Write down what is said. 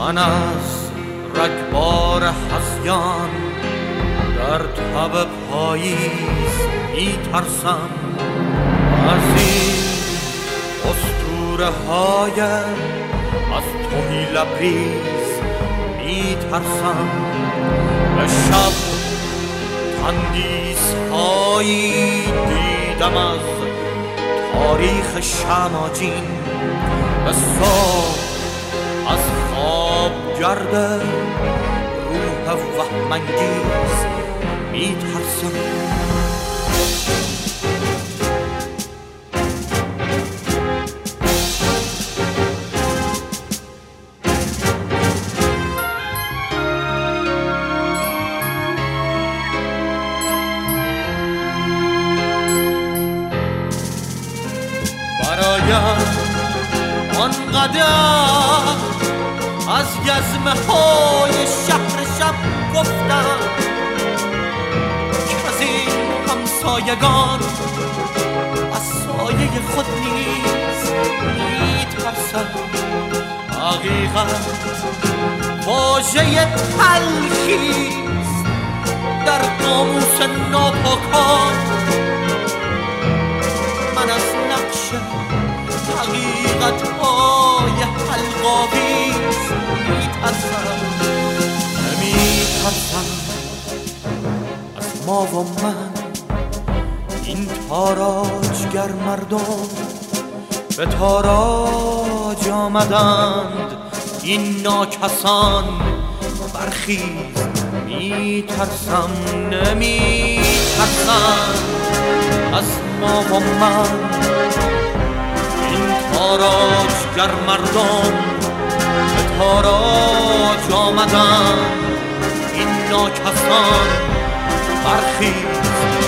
من از رگبار هذیان در تب پاییز میترسم، از این اسطوره های از توهی لبریز میترسم. به شب تندیس هایی دیدم از تاریخ شماجین، به صبح از خواب گرده روح وهم‌انگیز میترسم. برایم آنقدر از یزمه های شهر شب گفتم که از این همسایگان از سایه خود نیز میترسم. حقیقت واژه تلخیست در قاموس ناپاکان، من از نقش حقیقت های حلق‌آویز میترسم. نمیترسم از ما و من، این تاراجگر مردم به تاراج آمدند، این ناکسان برخیز. میترسم نمیترسم از ما و من، این تاراجگر مردم به تاراج آمدند، این ناکسان برخیز.